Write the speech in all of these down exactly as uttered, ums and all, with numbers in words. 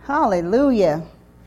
Hallelujah.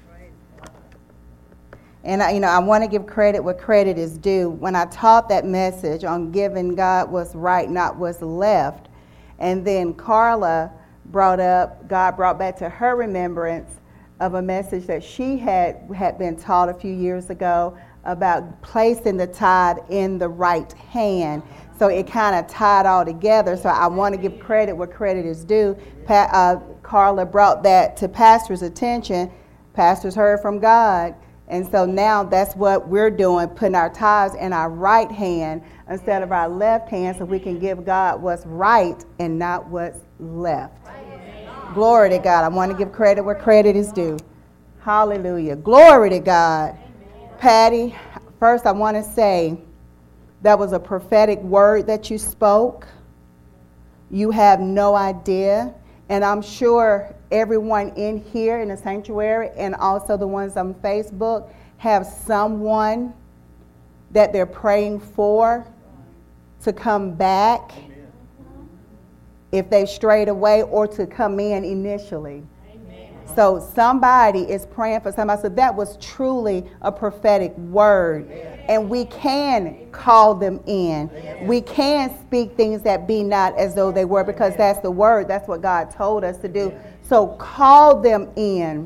And I, you know, I want to give credit where credit is due. When I taught that message on giving God what's right, not what's left, and then Carla brought up, God brought back to her remembrance of a message that she had had been taught a few years ago about placing the tithe in the right hand. So it kind of tied all together. So I want to give credit where credit is due. Pa- uh, Carla brought that to pastor's attention. Pastors heard from God. And so now that's what we're doing, putting our tithes in our right hand instead of our left hand so we can give God what's right and not what's left. Amen. Glory to God. I want to give credit where credit is due. Hallelujah. Glory to God. Amen. Patty, first I want to say that was a prophetic word that you spoke. You have no idea. And I'm sure everyone in here in the sanctuary and also the ones on Facebook have someone that they're praying for to come back if they strayed away or to come in initially. So somebody is praying for somebody. So that was truly a prophetic word. And we can call them in. We can speak things that be not as though they were, because that's the word. That's what God told us to do. So call them in.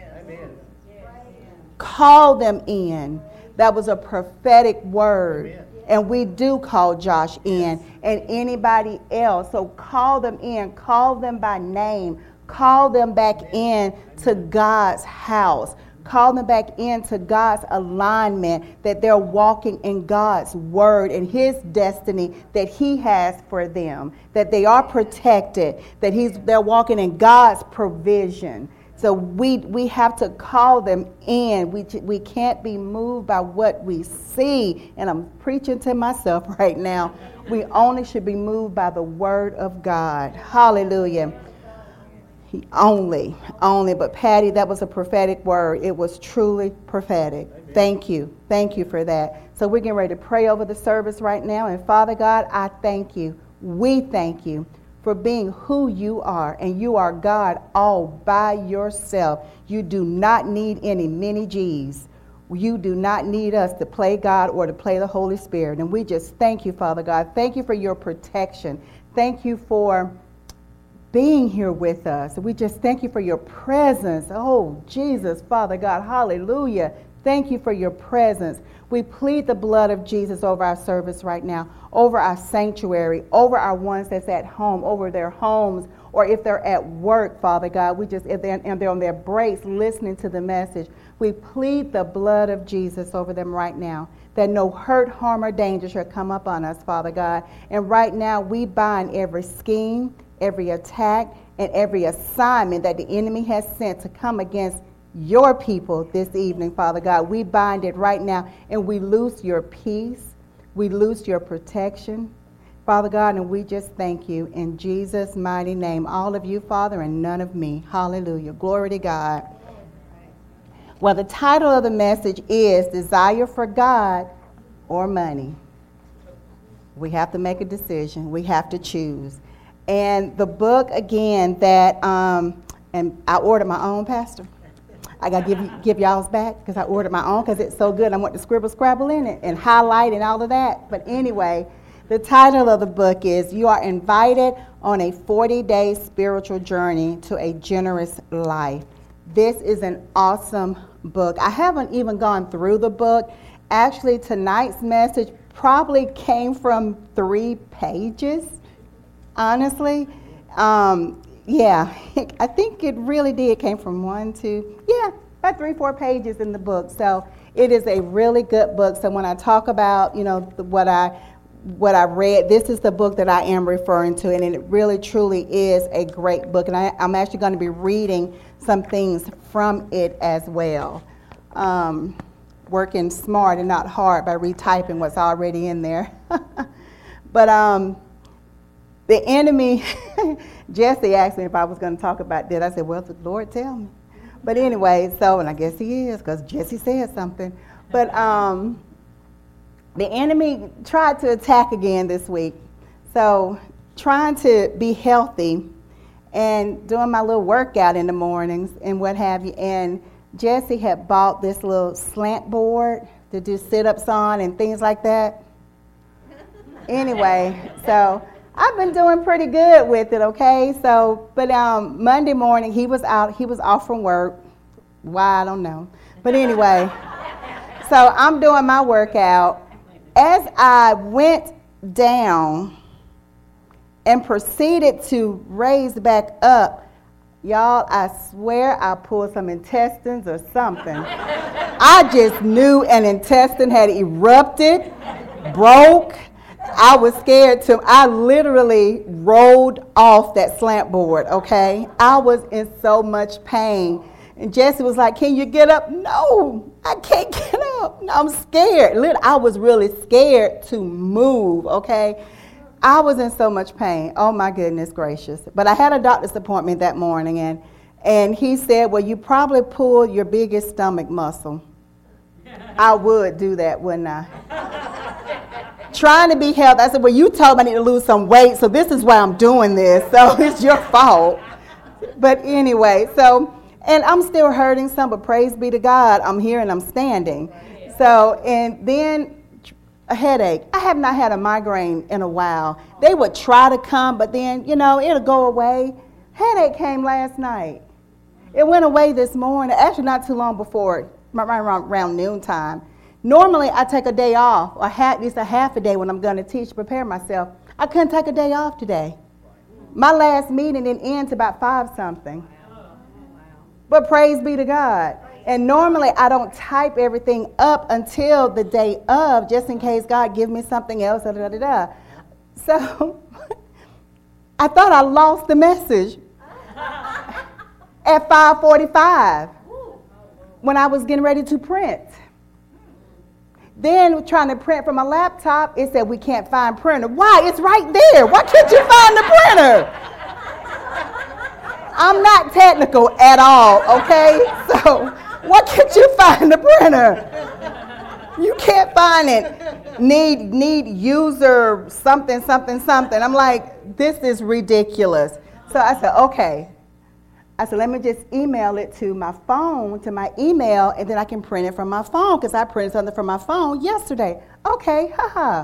Call them in. That was a prophetic word. And we do call Josh in and anybody else. So call them in. Call them by name. Call them back in to God's house. Call them back into God's alignment, that they're walking in God's word and his destiny that he has for them, that they are protected, that he's they're walking in God's provision. So we we have to call them in. We we can't be moved by what we see. And I'm preaching to myself right now. We only should be moved by the word of God. Hallelujah. He only, only. But Patty, that was a prophetic word. It was truly prophetic. Thank you. Thank you for that. So we're getting ready to pray over the service right now. And Father God, I thank you. We thank you for being who you are. And you are God all by yourself. You do not need any mini G's. You do not need us to play God or to play the Holy Spirit. And we just thank you, Father God. Thank you for your protection. Thank you for being here with us. We just thank you for your presence. Oh, Jesus, Father God, hallelujah. Thank you for your presence. We plead the blood of Jesus over our service right now, over our sanctuary, over our ones that's at home, over their homes, or if they're at work, Father God. We just, if they're, and they're on their breaks listening to the message, we plead the blood of Jesus over them right now, that no hurt, harm, or danger shall come upon us, Father God. And right now, we bind every scheme, every attack, and every assignment that the enemy has sent to come against your people this evening, Father God. We bind it right now, and we loose your peace. We loose your protection, Father God, and we just thank you in Jesus' mighty name. All of you, Father, and none of me. Hallelujah. Glory to God. Well, the title of the message is Desire for God or Money. We have to make a decision. We have to choose. And the book, again, that, um, and I ordered my own, Pastor. I got to give give y'all's back because I ordered my own because it's so good. I want to scribble, scrabble in it and highlight and all of that. But anyway, the title of the book is You Are Invited on a forty-day Spiritual Journey to a Generous Life. This is an awesome book. I haven't even gone through the book. Actually, tonight's message probably came from three pages. Honestly, um, yeah, I think it really did came from one, two, yeah, about three, four pages in the book. So it is a really good book. So when I talk about, you know, what I what I read, this is the book that I am referring to, and it really, truly is a great book. And I, I'm actually going to be reading some things from it as well. Um, working smart and not hard by retyping what's already in there. But um. The enemy, Jesse asked me if I was going to talk about that. I said, well, the Lord tell me. But anyway, so, and I guess he is because Jesse said something. But um, the enemy tried to attack again this week. So trying to be healthy and doing my little workout in the mornings and what have you. And Jesse had bought this little slant board to do sit-ups on and things like that. Anyway, so I've been doing pretty good with it, okay? So, but um, Monday morning, he was out, he was off from work. Why, I don't know. But anyway, so I'm doing my workout. As I went down and proceeded to raise back up, y'all, I swear I pulled some intestines or something. I just knew an intestine had erupted, broke. I was scared to, I literally rolled off that slant board, okay? I was in so much pain. And Jesse was like, can you get up? No, I can't get up. No, I'm scared. I was really scared to move, okay? I was in so much pain. Oh, my goodness gracious. But I had a doctor's appointment that morning, and, and he said, well, you probably pulled your biggest stomach muscle. I would do that, wouldn't I? Trying to be healthy. I said, well, you told me I need to lose some weight, so this is why I'm doing this. So it's your fault. But anyway, so, and I'm still hurting some, but praise be to God, I'm here and I'm standing. So, and then a headache. I have not had a migraine in a while. They would try to come, but then, you know, it'll go away. Headache came last night. It went away this morning, actually not too long before, right around, around noon time. Normally, I take a day off, or at least a half a day when I'm going to teach, prepare myself. I couldn't take a day off today. My last meeting didn't end to about five something. But praise be to God. And normally I don't type everything up until the day of, just in case God gives me something else. Da, da, da, da. So I thought I lost the message at five forty-five when I was getting ready to print. Then trying to print from my laptop, it said we can't find printer. Why? It's right there. Why can't you find the printer? I'm not technical at all, okay? So why can't you find the printer? You can't find it. Need need user something, something, something. I'm like, this is ridiculous. So I said, okay. I said, let me just email it to my phone, to my email, and then I can print it from my phone because I printed something from my phone yesterday. Okay, haha.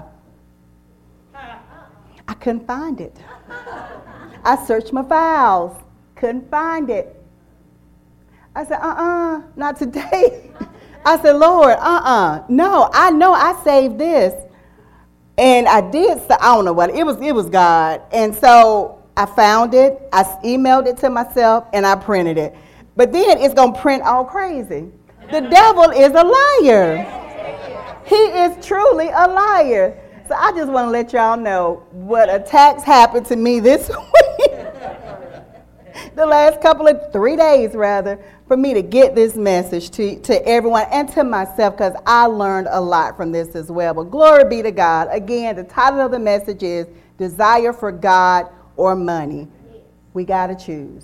I couldn't find it. I searched my files. Couldn't find it. I said, uh-uh, not today. I said, Lord, uh-uh. No, I know I saved this. And I did, so I don't know what, it was It was God. And so I found it, I emailed it to myself, and I printed it. But then it's going to print all crazy. The devil is a liar. He is truly a liar. So I just want to let y'all know what attacks happened to me this week. The last couple of, three days rather, for me to get this message to, to everyone and to myself, because I learned a lot from this as well. But glory be to God. Again, the title of the message is Desire for God or Money. We got to choose.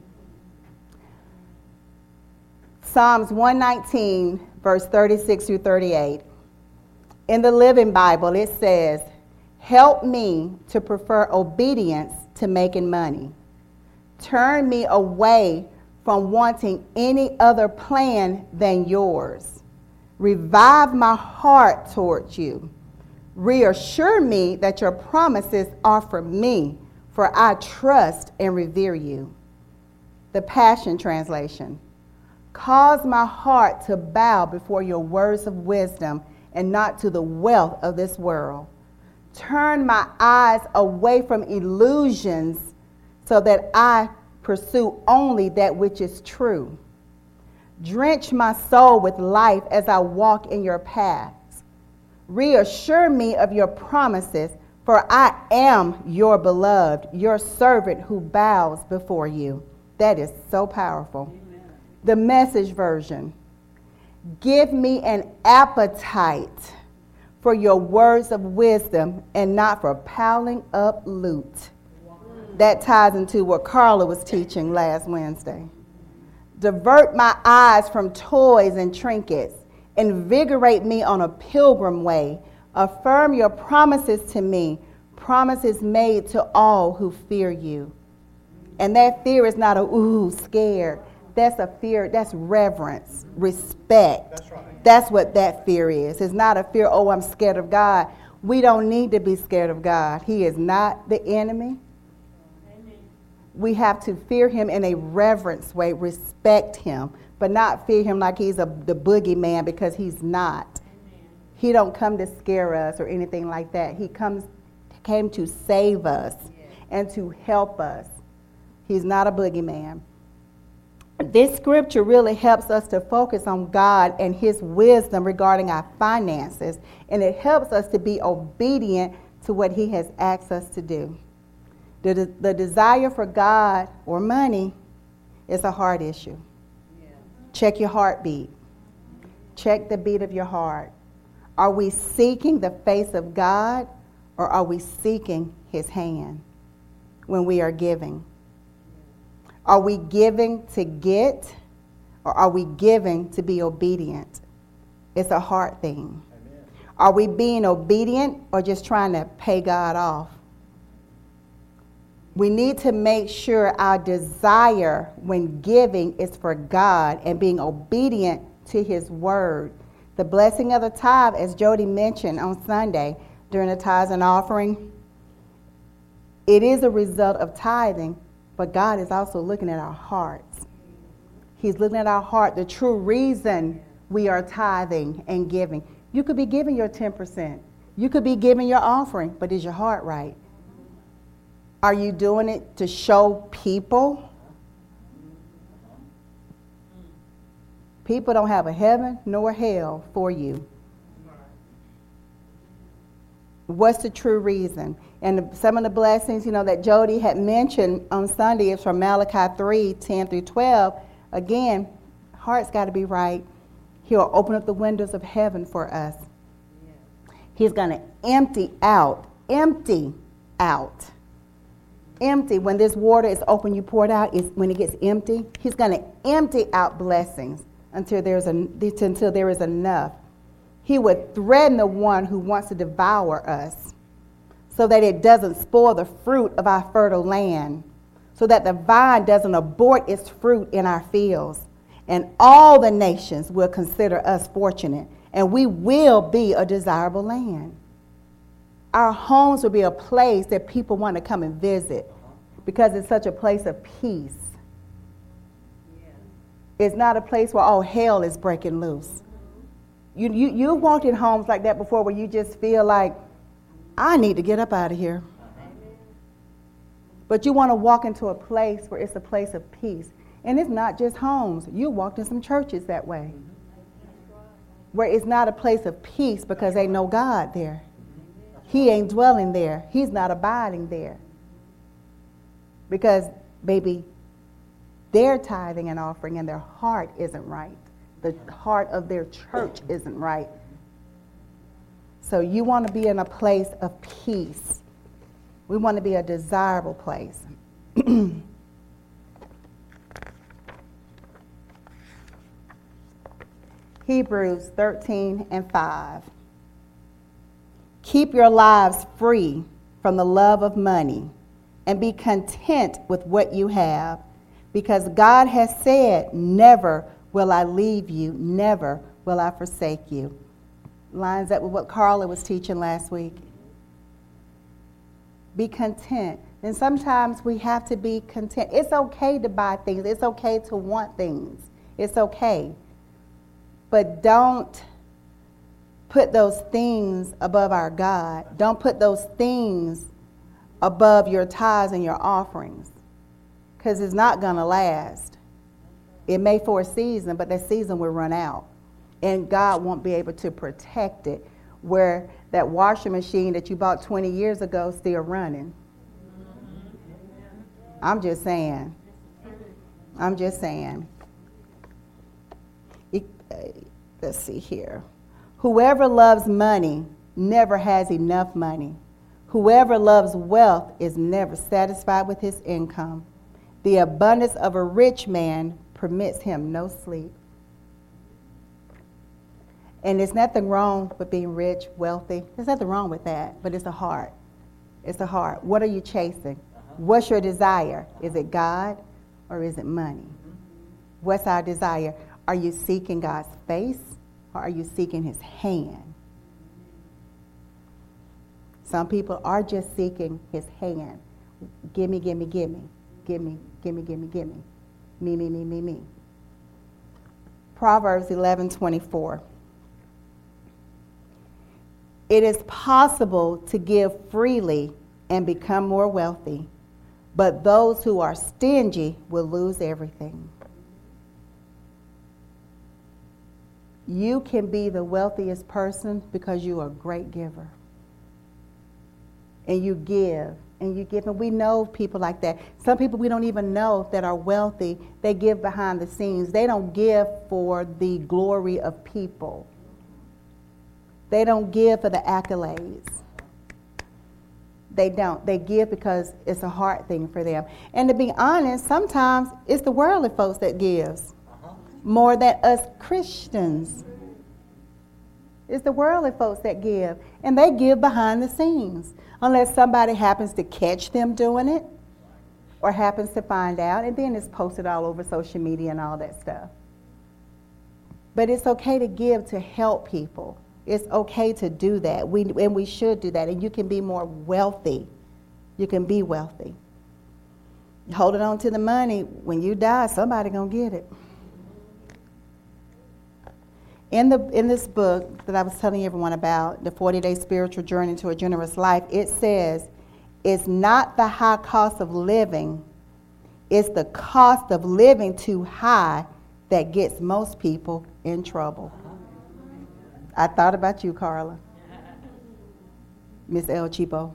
Psalms one nineteen, verse thirty-six through thirty-eight. In the Living Bible, it says, help me to prefer obedience to making money. Turn me away from wanting any other plan than yours. Revive my heart towards you. Reassure me that your promises are for me, for I trust and revere you. The Passion Translation. Cause my heart to bow before your words of wisdom and not to the wealth of this world. Turn my eyes away from illusions so that I pursue only that which is true. Drench my soul with life as I walk in your paths. Reassure me of your promises, for I am your beloved, your servant who bows before you. That is so powerful. Amen. The Message version. Give me an appetite for your words of wisdom and not for piling up loot. That ties into what Carla was teaching last Wednesday. Divert my eyes from toys and trinkets. Invigorate me on a pilgrim way. Affirm your promises to me, promises made to all who fear you. And that fear is not a, ooh, scared. That's a fear, that's reverence, respect. That's right. That's what that fear is. It's not a fear, oh, I'm scared of God. We don't need to be scared of God. He is not the enemy. Amen. We have to fear him in a reverence way, respect him, but not fear him like he's a, the boogeyman, because he's not. Amen. He don't come to scare us or anything like that. He comes, came to save us and to help us. He's not a boogeyman. This scripture really helps us to focus on God and his wisdom regarding our finances, and it helps us to be obedient to what he has asked us to do. The, the desire for God or money is a heart issue. Yeah. Check your heartbeat. Check the beat of your heart. Are we seeking the face of God, or are we seeking his hand when we are giving? Are we giving to get, or are we giving to be obedient? It's a heart thing. Amen. Are we being obedient or just trying to pay God off? We need to make sure our desire when giving is for God and being obedient to his word. The blessing of the tithe, as Jody mentioned on Sunday during the tithes and offering, it is a result of tithing. But God is also looking at our hearts. He's looking at our heart, the true reason we are tithing and giving. You could be giving your ten percent. You could be giving your offering, but is your heart right? Are you doing it to show people? People don't have a heaven nor hell for you. What's the true reason? And the, some of the blessings, you know, that Jody had mentioned on Sunday is from Malachi three, ten through twelve. Again, heart's got to be right. He'll open up the windows of heaven for us. Yeah. He's going to empty out, empty out, empty. When this water is open, you pour it out. Is when it gets empty, he's going to empty out blessings until there's a, until there is enough. He would threaten the one who wants to devour us so that it doesn't spoil the fruit of our fertile land, so that the vine doesn't abort its fruit in our fields. And all the nations will consider us fortunate, and we will be a desirable land. Our homes will be a place that people want to come and visit because it's such a place of peace. Yeah. It's not a place where all hell is breaking loose. You, you, you've walked in homes like that before where you just feel like, I need to get up out of here. But you want to walk into a place where it's a place of peace. And it's not just homes. You walked in some churches that way, where it's not a place of peace because ain't no God there. He ain't dwelling there. He's not abiding there. Because, baby, their tithing and offering and their heart isn't right. The heart of their church isn't right. So you want to be in a place of peace. We want to be a desirable place. Hebrews thirteen and five. Keep your lives free from the love of money and be content with what you have, because God has said, never will I leave you, never will I forsake you. Lines up with what Carla was teaching last week. Be content. And sometimes we have to be content. It's okay to buy things. It's okay to want things. It's okay. But don't put those things above our God. Don't put those things above your tithes and your offerings, because it's not going to last. It may for a season, but that season will run out. And God won't be able to protect it, where that washing machine that you bought twenty years ago is still running. I'm just saying. I'm just saying. It, uh, let's see here. Whoever loves money never has enough money. Whoever loves wealth is never satisfied with his income. The abundance of a rich man permits him no sleep. And there's nothing wrong with being rich, wealthy. There's nothing wrong with that, but it's a heart. It's a heart. What are you chasing? Uh-huh. What's your desire? Is it God or is it money? What's our desire? Are you seeking God's face or are you seeking his hand? Some people are just seeking his hand. Gimme, gimme, gimme. Gimme, gimme, gimme, gimme. Me, me, me, me, me. Proverbs eleven twenty-four. It is possible to give freely and become more wealthy, but those who are stingy will lose everything. You can be the wealthiest person because you are a great giver. And you give, and you give, and we know people like that. Some people we don't even know that are wealthy, they give behind the scenes. They don't give for the glory of people. They don't give for the accolades. They don't. They give because it's a heart thing for them. And to be honest, sometimes it's the worldly folks that gives uh-huh. more than us Christians. It's the worldly folks that give, and they give behind the scenes. Unless somebody happens to catch them doing it or happens to find out, and then it's posted all over social media and all that stuff. But it's okay to give to help people. It's okay to do that, we, and we should do that, and you can be more wealthy. You can be wealthy. Holding on to the money, when you die, somebody gonna get it. In the in this book that I was telling everyone about, the forty-day Spiritual Journey to a Generous Life, it says, it's not the high cost of living, it's the cost of living too high that gets most people in trouble. I thought about you, Carla. Miss El Cheapo.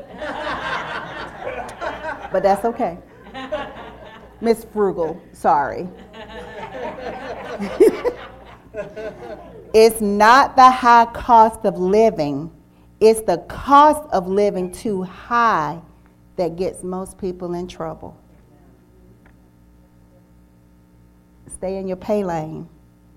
But that's okay. Miss Frugal, sorry. It's not the high cost of living, it's the cost of living too high that gets most people in trouble. Stay in your pay lane.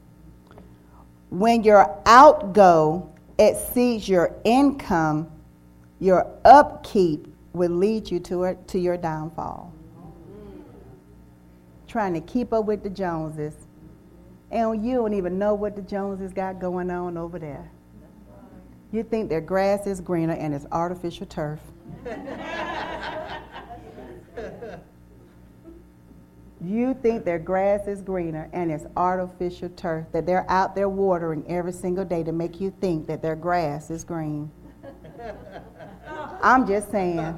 When your outgo exceeds your income, your upkeep will lead you to, it, to your downfall. Trying to keep up with the Joneses. And you don't even know what the Joneses got going on over there. You think their grass is greener and it's artificial turf. You think their grass is greener and it's artificial turf, that they're out there watering every single day to make you think that their grass is green. I'm just saying.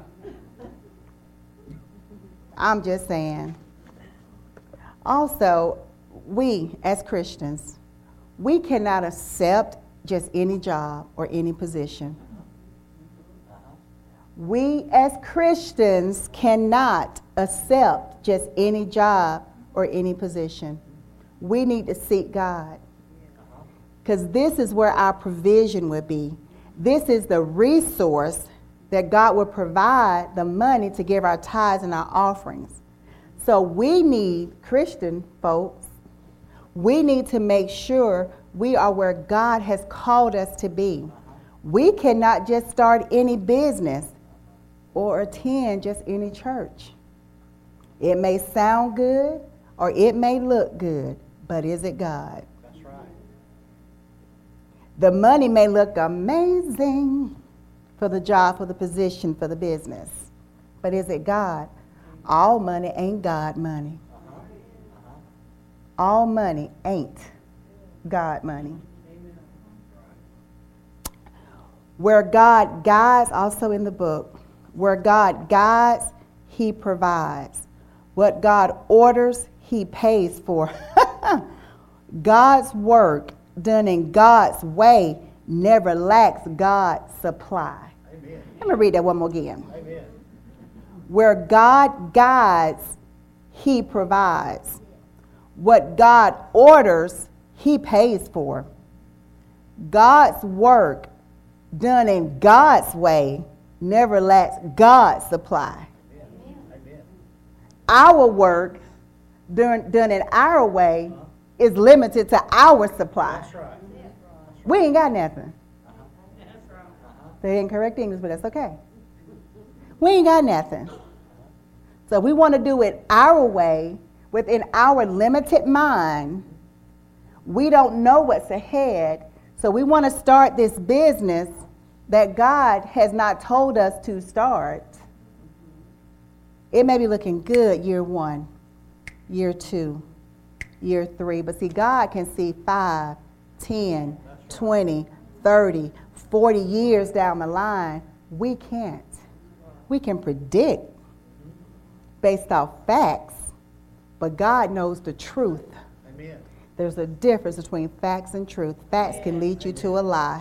I'm just saying. Also, we as Christians, we cannot accept just any job or any position. We as Christians cannot accept just any job or any position. We need to seek God, because this is where our provision will be. This is the resource that God will provide the money to give our tithes and our offerings. So we need, Christian folks, we need to make sure we are where God has called us to be. We cannot just start any business or attend just any church. It may sound good or it may look good, but is it God? That's right. The money may look amazing for the job, for the position, for the business, but is it God? All money ain't God money. Uh-huh. Uh-huh. All money ain't God money. Amen. Where God guides, also in the book, where God guides, he provides. What God orders, he pays for. God's work done in God's way never lacks God's supply. Amen. Let me read that one more again. Amen. Where God guides, he provides. What God orders, he pays for. God's work done in God's way never lacks God's supply. Amen. Our work done, done in our way uh-huh. is limited to our supply. That's right. We ain't got nothing. Uh-huh. That's right. Uh-huh. They incorrect English, but that's okay. We ain't got nothing. So we want to do it our way, within our limited mind. We don't know what's ahead. So we want to start this business that God has not told us to start. It may be looking good year one, year two, year three. But see, God can see five, ten, twenty, thirty, forty years down the line. We can't. We can predict based off facts, but God knows the truth. Amen. There's a difference between facts and truth. Facts can lead you to a lie.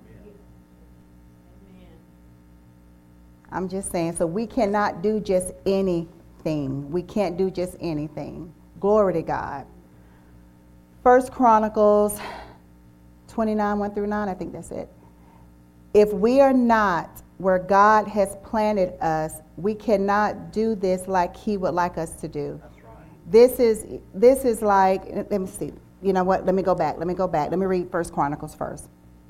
Amen. I'm just saying, so we cannot do just anything. We can't do just anything. Glory to God. First Chronicles twenty-nine, one through nine, I think that's it. If we are not where God has planted us, we cannot do this like he would like us to do. That's right. This is this is like, let me see. You know what? Let me go back. Let me go back. Let me read First Chronicles first.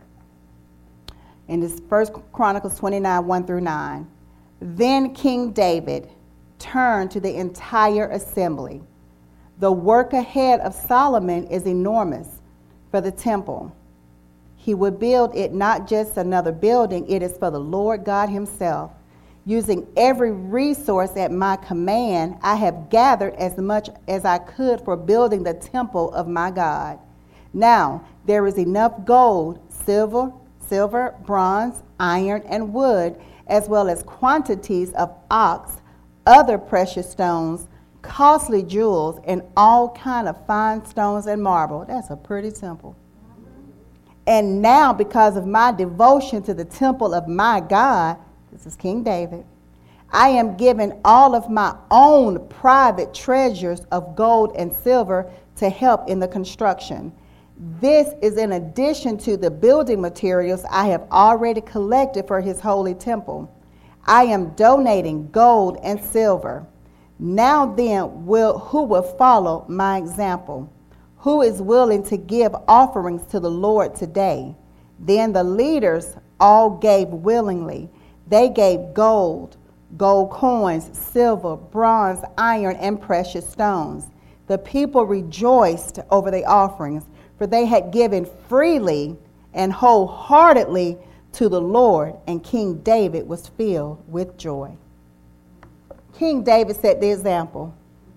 In this First Chronicles twenty-nine, one through nine. Then King David turned to the entire assembly. The work ahead of Solomon is enormous for the temple. He would build it not just another building, it is for the Lord God himself. Using every resource at my command, I have gathered as much as I could for building the temple of my God. Now, there is enough gold, silver, silver, bronze, iron, and wood, as well as quantities of ox, other precious stones, costly jewels, and all kind of fine stones and marble. That's a pretty temple. And now, because of my devotion to the temple of my God, this is King David, I am giving all of my own private treasures of gold and silver to help in the construction. This is in addition to the building materials I have already collected for his holy temple. I am donating gold and silver. Now then, will, who will follow my example? Who is willing to give offerings to the Lord today? Then the leaders all gave willingly. They gave gold, gold coins, silver, bronze, iron, and precious stones. The people rejoiced over the offerings, for they had given freely and wholeheartedly to the Lord, and King David was filled with joy. King David set the example.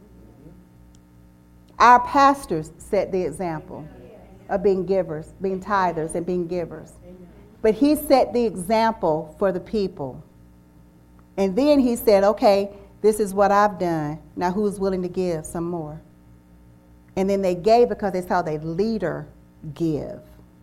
Our pastors set the example of being givers, being tithers and being givers. But he set the example for the people. And then he said, okay, this is what I've done. Now who's willing to give some more? And then they gave because they saw their leader give.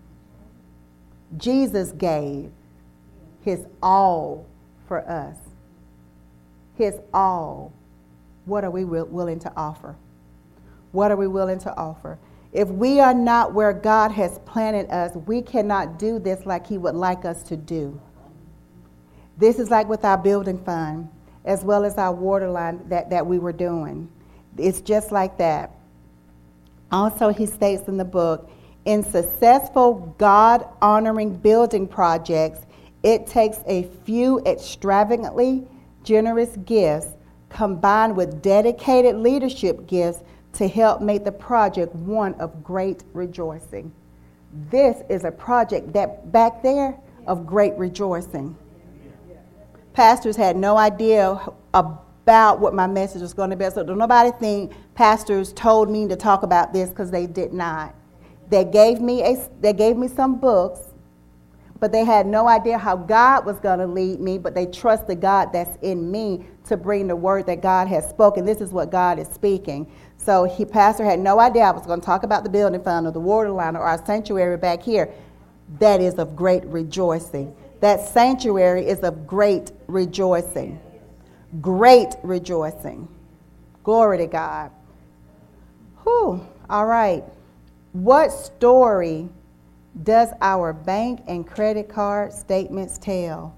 Jesus gave his all for us. His all. What are we willing to offer? What are we willing to offer? If we are not where God has planted us, we cannot do this like he would like us to do. This is like with our building fund, as well as our water line that, that we were doing. It's just like that. Also, he states in the book, in successful God-honoring building projects, it takes a few extravagantly generous gifts combined with dedicated leadership gifts to help make the project one of great rejoicing. This is a project that back there of great rejoicing. Pastors had no idea about what my message was going to be. So don't nobody think pastors told me to talk about this, because they did not. They gave me a they gave me some books, but they had no idea how God was going to lead me, but they trust the God that's in me to bring the word that God has spoken. This is what God is speaking. So he, pastor had no idea I was going to talk about the building fund or the water line or our sanctuary back here. That is of great rejoicing. That sanctuary is of great rejoicing. Great rejoicing. Glory to God. Whew. All right. What story does our bank and credit card statements tell?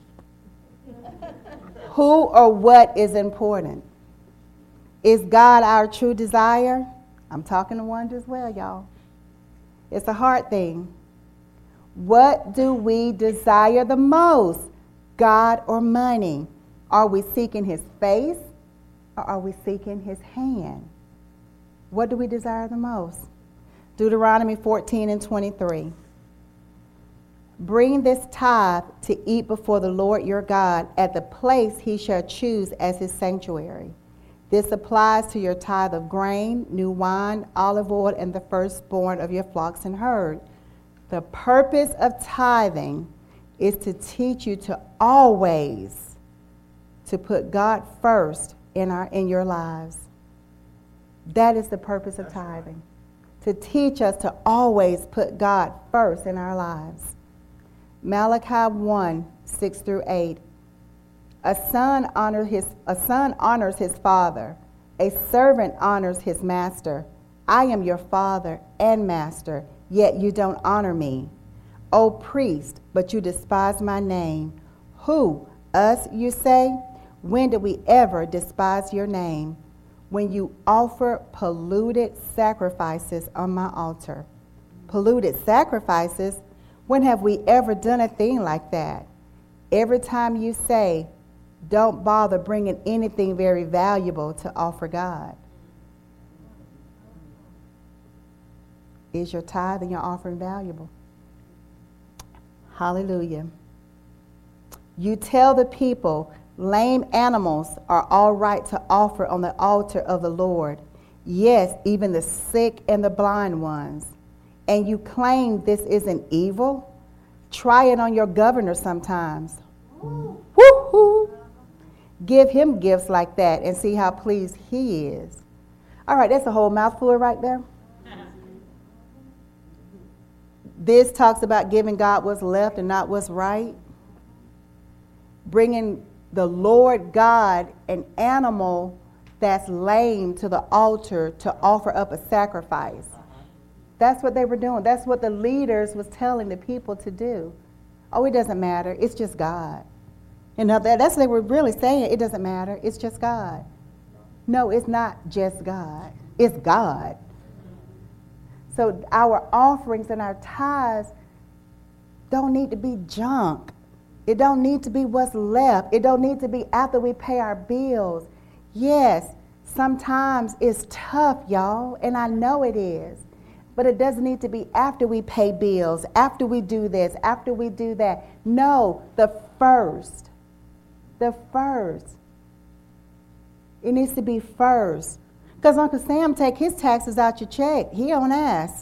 Who or what is important? Is God our true desire? I'm talking to one as well, y'all. It's a hard thing. What do we desire the most, God or money? Are we seeking his face or are we seeking his hand? What do we desire the most? Deuteronomy fourteen and twenty-three. Bring this tithe to eat before the Lord your God at the place he shall choose as his sanctuary. This applies to your tithe of grain, new wine, olive oil, and the firstborn of your flocks and herd. The purpose of tithing is to teach you to always to put God first in our in your lives. That is the purpose of tithing. To teach us to always put God first in our lives. Malachi one, six through eight. A son honor his a son honors his father. A servant honors his master. I am your father and master, yet you don't honor me. O priest, but you despise my name. Who? Us, you say? When did we ever despise your name? When you offer polluted sacrifices on my altar. Polluted sacrifices? When have we ever done a thing like that? Every time you say, don't bother bringing anything very valuable to offer God. Is your tithe and your offering valuable? Hallelujah. You tell the people, lame animals are all right to offer on the altar of the Lord. Yes, even the sick and the blind ones. And you claim this isn't evil? Try it on your governor sometimes. Woo-hoo. Give him gifts like that and see how pleased he is. All right, that's a whole mouthful right there. This talks about giving God what's left and not what's right. Bringing the Lord God an animal that's lame to the altar to offer up a sacrifice. That's what they were doing. That's what the leaders was telling the people to do. Oh, it doesn't matter. It's just God. You know, that, that's what they were really saying. It doesn't matter. It's just God. No, it's not just God. It's God. So our offerings and our tithes don't need to be junk. It don't need to be what's left. It don't need to be after we pay our bills. Yes, sometimes it's tough, y'all, and I know it is. But it doesn't need to be after we pay bills, after we do this, after we do that. No, the first. The first. It needs to be first. Because Uncle Sam take his taxes out your check. He don't ask.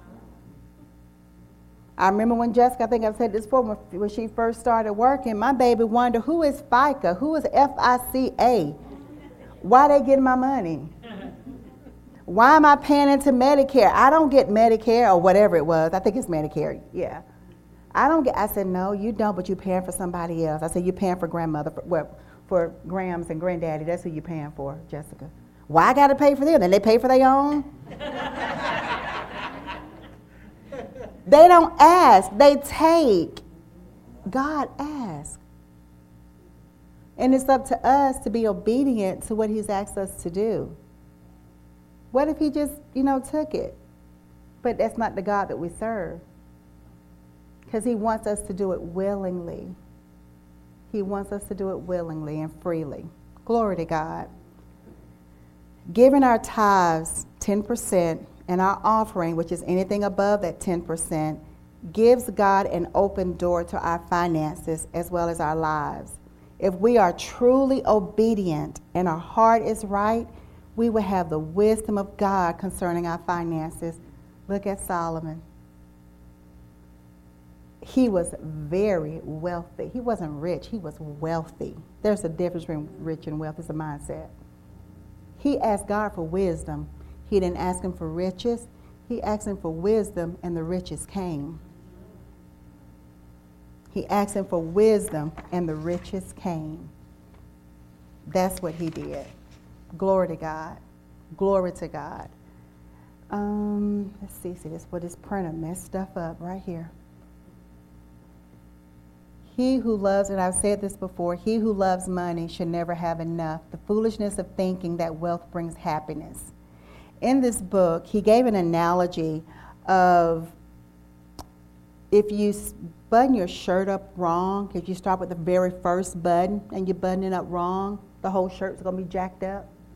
I remember when Jessica, I think I've said this before, when, when she first started working, my baby wondered, who is FICA? Who is F I C A? Why they getting my money? Why am I paying into Medicare? I don't get Medicare or whatever it was. I think it's Medicare. Yeah. I don't get, I said, no, you don't, but you're paying for somebody else. I said, you're paying for grandmother, for, well, for Grams and granddaddy. That's who you're paying for, Jessica. Why I got to pay for them? Then they pay for their own? They don't ask. They take. God asks. And it's up to us to be obedient to what he's asked us to do. What if he just, you know, took it? But that's not the God that we serve. Because he wants us to do it willingly. He wants us to do it willingly and freely. Glory to God. Giving our tithes ten percent and our offering, which is anything above that ten percent, gives God an open door to our finances as well as our lives. If we are truly obedient and our heart is right, we will have the wisdom of God concerning our finances. Look at Solomon. He was very wealthy. He wasn't rich. He was wealthy. There's a difference between rich and wealth. It's a mindset. He asked God for wisdom. He didn't ask him for riches. He asked him for wisdom, and the riches came. He asked him for wisdom, and the riches came. That's what he did. Glory to God. Glory to God. Um, let's see, see this, what this printer messed stuff up right here. He who loves, and I've said this before, he who loves money should never have enough. The foolishness of thinking that wealth brings happiness. In this book, he gave an analogy of if you button your shirt up wrong, if you start with the very first button and you button it up wrong, the whole shirt's going to be jacked up.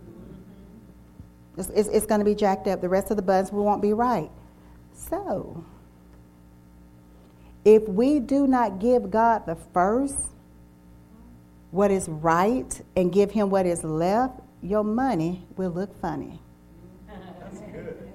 It's, it's, it's going to be jacked up. The rest of the buttons won't be right. So, if we do not give God the first, what is right, and give him what is left, your money will look funny. That's good.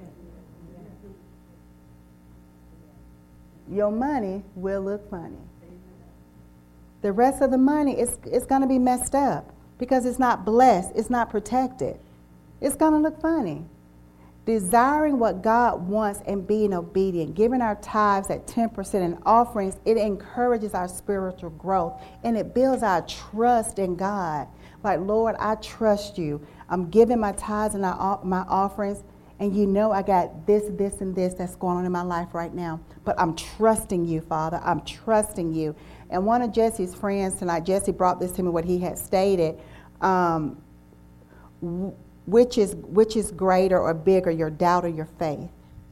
Your money will look funny. The rest of the money is it's going to be messed up because it's not blessed, it's not protected. It's going to look funny. Desiring what God wants and being obedient, giving our tithes at ten percent and offerings, it encourages our spiritual growth and it builds our trust in God. Like, Lord, I trust you. I'm giving my tithes and my offerings, and you know I got this, this, and this that's going on in my life right now. But I'm trusting you, Father. I'm trusting you. And one of Jesse's friends tonight, Jesse brought this to me, what he had stated. Um, w- Which is which is greater or bigger, your doubt or your faith?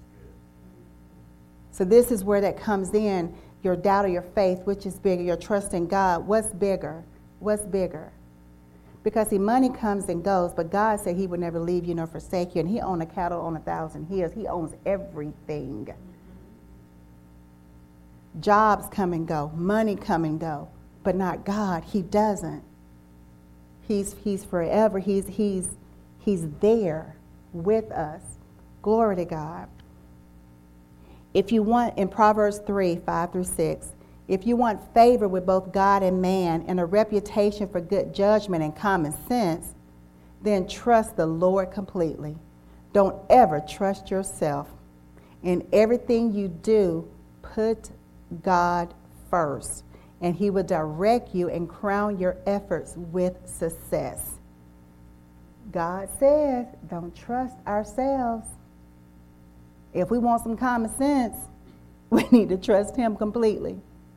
So this is where that comes in, your doubt or your faith, which is bigger, your trust in God. What's bigger? What's bigger? Because see, money comes and goes, but God said he would never leave you nor forsake you, and he owns a cattle on a thousand hills. He owns everything. Jobs come and go, money come and go, but not God. He doesn't. He's he's forever. He's he's He's there with us. Glory to God. If you want, in Proverbs three, five through six, if you want favor with both God and man and a reputation for good judgment and common sense, then trust the Lord completely. Don't ever trust yourself. In everything you do, put God first, and he will direct you and crown your efforts with success. God says, don't trust ourselves. If we want some common sense, we need to trust him completely.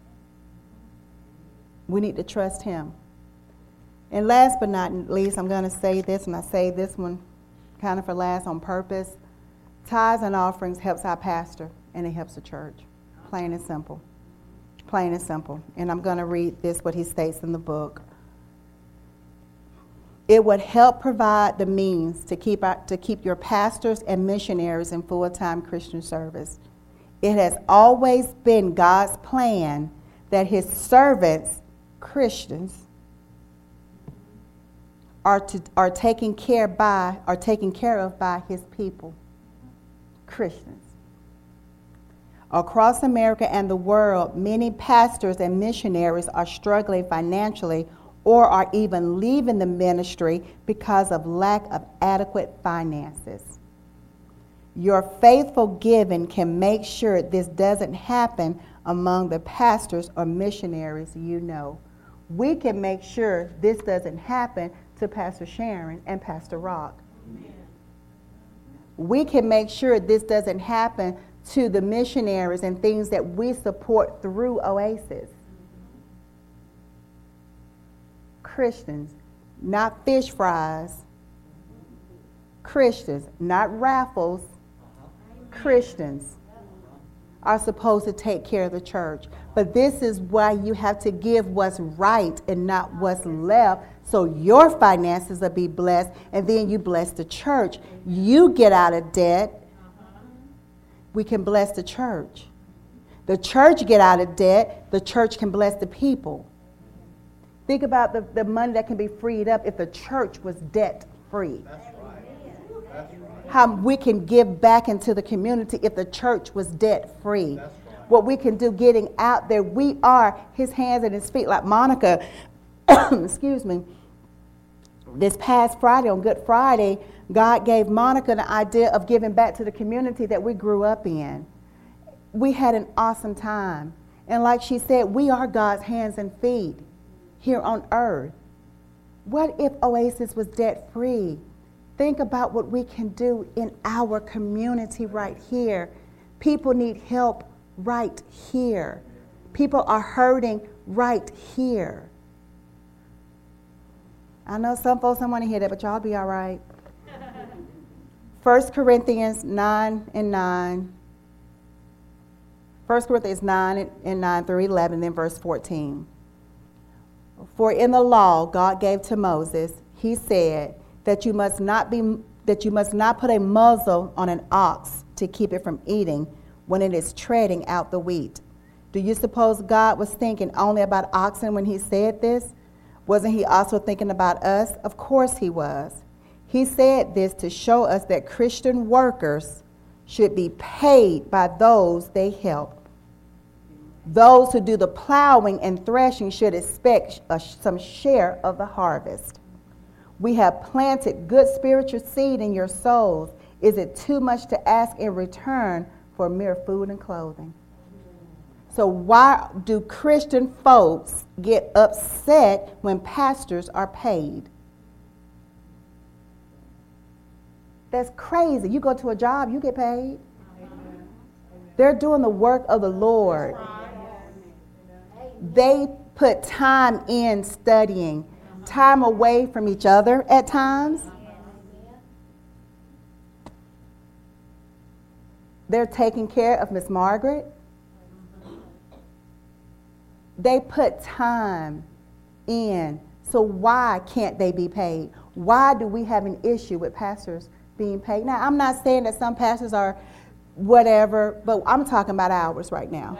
We need to trust him. And last but not least, I'm going to say this, and I say this one kind of for last on purpose. Tithes and offerings helps our pastor, and it helps the church. Plain and simple. Plain and simple. And I'm going to read this, what he states in the book. It would help provide the means to keep our, to keep your pastors and missionaries in full-time Christian service. It has always been God's plan that his servants, Christians, are to are taken care by are taken care of by his people, Christians. Across America and the world, many pastors and missionaries are struggling financially or are even leaving the ministry because of lack of adequate finances. Your faithful giving can make sure this doesn't happen among the pastors or missionaries you know. We can make sure this doesn't happen to Pastor Sharon and Pastor Rock. Amen. We can make sure this doesn't happen to the missionaries and things that we support through Oasis. Christians, not fish fries. Christians, not raffles. Christians are supposed to take care of the church. But this is why you have to give what's right and not what's left, so your finances will be blessed, and then you bless the church. You get out of debt. We can bless the church. The church get out of debt. The church can bless the people. Think about the, the money that can be freed up if the church was debt-free. That's right. That's right. How we can give back into the community if the church was debt-free. That's right. What we can do getting out there. We are his hands and his feet. Like Monica, excuse me, this past Friday, on Good Friday, God gave Monica the idea of giving back to the community that we grew up in. We had an awesome time. And like she said, we are God's hands and feet here on earth. What if Oasis was debt-free? Think about what we can do in our community right here. People need help right here. People are hurting right here. I know some folks don't want to hear that, but y'all be all right. First Corinthians nine and nine. First Corinthians nine and nine through eleven, then verse fourteen. For in the law God gave to Moses, he said that you must not be that you must not put a muzzle on an ox to keep it from eating when it is treading out the wheat. Do you suppose God was thinking only about oxen when he said this? Wasn't he also thinking about us? Of course he was. He said this to show us that Christian workers should be paid by those they help. Those who do the plowing and threshing should expect a, some share of the harvest. We have planted good spiritual seed in your souls. Is it too much to ask in return for mere food and clothing? So why do Christian folks get upset when pastors are paid? That's crazy. You go to a job, you get paid. They're doing the work of the Lord. They put time in studying, time away from each other at times. They're taking care of Miss Margaret. They put time in. So why can't they be paid? Why do we have an issue with pastors being paid? Now, I'm not saying that some pastors are whatever, but I'm talking about ours right now.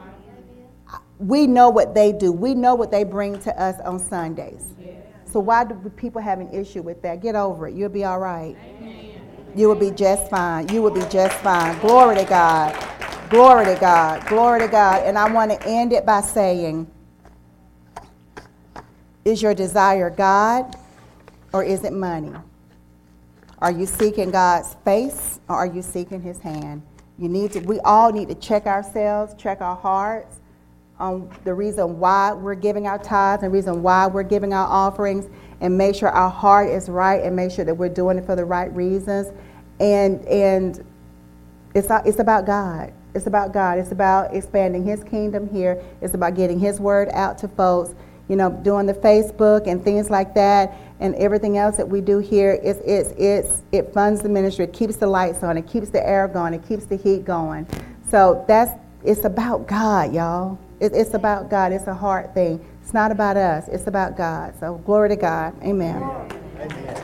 We know what they do. We know what they bring to us on Sundays. So why do people have an issue with that? Get over it. You'll be all right. You will be just fine. You will be just fine. Glory to God. Glory to God. Glory to God. And I want to end it by saying, is your desire God or is it money? Are you seeking God's face or are you seeking his hand? You need to, we all need to check ourselves, check our hearts on the reason why we're giving our tithes and reason why we're giving our offerings, and make sure our heart is right and make sure that we're doing it for the right reasons. And and it's it's about God. It's about God. It's about expanding his kingdom here. It's about getting his word out to folks, you know, doing the Facebook and things like that, and everything else that we do here. It's, it's, it's, it funds the ministry. It keeps the lights on. It keeps the air going. It keeps the heat going. So that's, it's about God, y'all. It, it's about God. It's a heart thing. It's not about us. It's about God. So glory to God. Amen. Amen.